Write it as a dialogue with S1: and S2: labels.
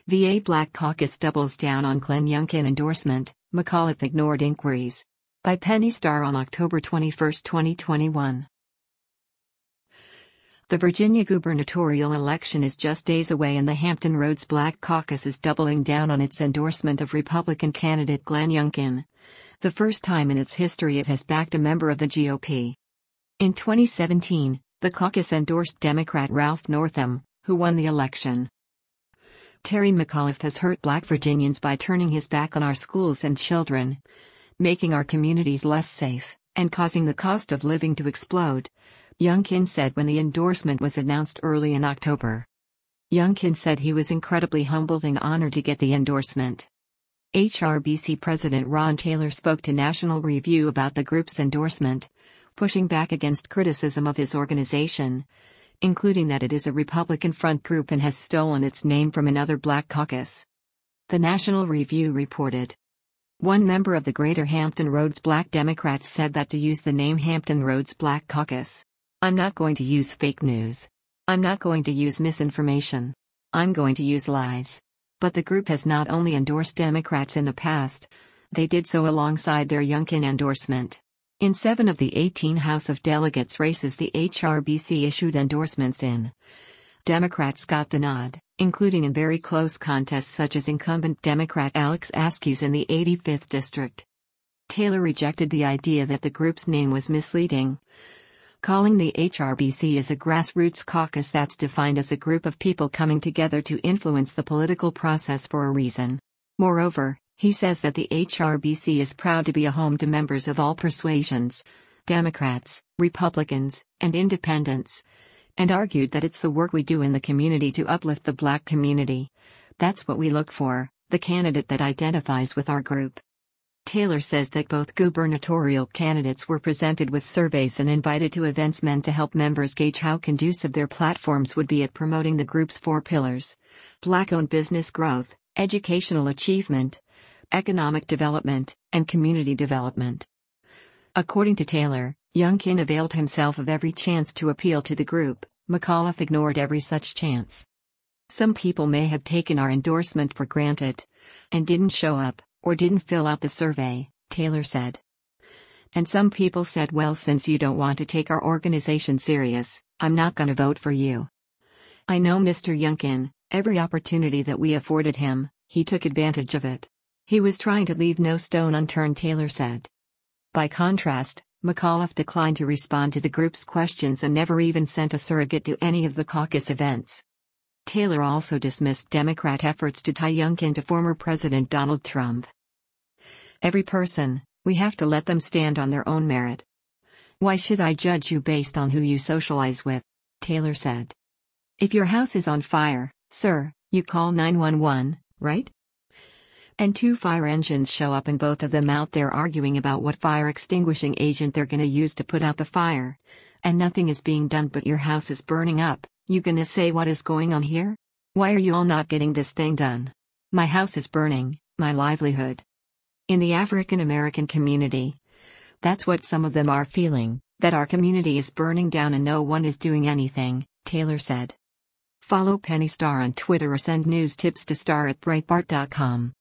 S1: VA Black Caucus doubles down on Glenn Youngkin endorsement, McAuliffe ignored inquiries. By Penny Starr on October 21, 2021. The Virginia gubernatorial election is just days away and the Hampton Roads Black Caucus is doubling down on its endorsement of Republican candidate Glenn Youngkin. The first time in its history it has backed a member of the GOP. In 2017, the caucus endorsed Democrat Ralph Northam, who won the election. Terry McAuliffe has hurt Black Virginians by turning his back on our schools and children, making our communities less safe, and causing the cost of living to explode, Youngkin said when the endorsement was announced early in October. Youngkin said he was incredibly humbled and honored to get the endorsement. HRBC President Ron Taylor spoke to National Review about the group's endorsement, pushing back against criticism of his organization, including that it is a Republican front group and has stolen its name from another Black caucus. The National Review reported. One member of the Greater Hampton Roads Black Democrats said that to use the name Hampton Roads Black Caucus, "I'm not going to use fake news. I'm not going to use misinformation. I'm going to use lies." But the group has not only endorsed Democrats in the past, they did so alongside their Youngkin endorsement. In 7 of the 18 House of Delegates races the HRBC issued endorsements in. Democrats got the nod, including in very close contests such as incumbent Democrat Alex Askews in the 85th District. Taylor rejected the idea that the group's name was misleading, calling the HRBC as a grassroots caucus that's defined as a group of people coming together to influence the political process for a reason. Moreover, he says that the HRBC is proud to be a home to members of all persuasions, Democrats, Republicans, and Independents, and argued that it's the work we do in the community to uplift the Black community. That's what we look for, the candidate that identifies with our group. Taylor says that both gubernatorial candidates were presented with surveys and invited to events meant to help members gauge how conducive their platforms would be at promoting the group's 4 pillars: Black-owned business growth, educational achievement, economic development, and community development. According to Taylor, Youngkin availed himself of every chance to appeal to the group. McAuliffe ignored every such chance. "Some people may have taken our endorsement for granted and didn't show up, or didn't fill out the survey," Taylor said. "And some people said, well, since you don't want to take our organization serious, I'm not gonna vote for you." I know Mr. Youngkin, every opportunity that we afforded him, he took advantage of it. He was trying to leave no stone unturned, Taylor said. By contrast, McAuliffe declined to respond to the group's questions and never even sent a surrogate to any of the caucus events. Taylor also dismissed Democrat efforts to tie Youngkin to former President Donald Trump. "Every person, we have to let them stand on their own merit. Why should I judge you based on who you socialize with?" Taylor said. "If your house is on fire, sir, you call 911, right? And 2 fire engines show up and both of them out there arguing about what fire extinguishing agent they're gonna use to put out the fire. And nothing is being done but your house is burning up. You gonna say what is going on here? Why are you all not getting this thing done? My house is burning, my livelihood." In the African American community, that's what some of them are feeling, that our community is burning down and no one is doing anything, Taylor said. Follow Penny Starr on Twitter or send news tips to star@breitbart.com.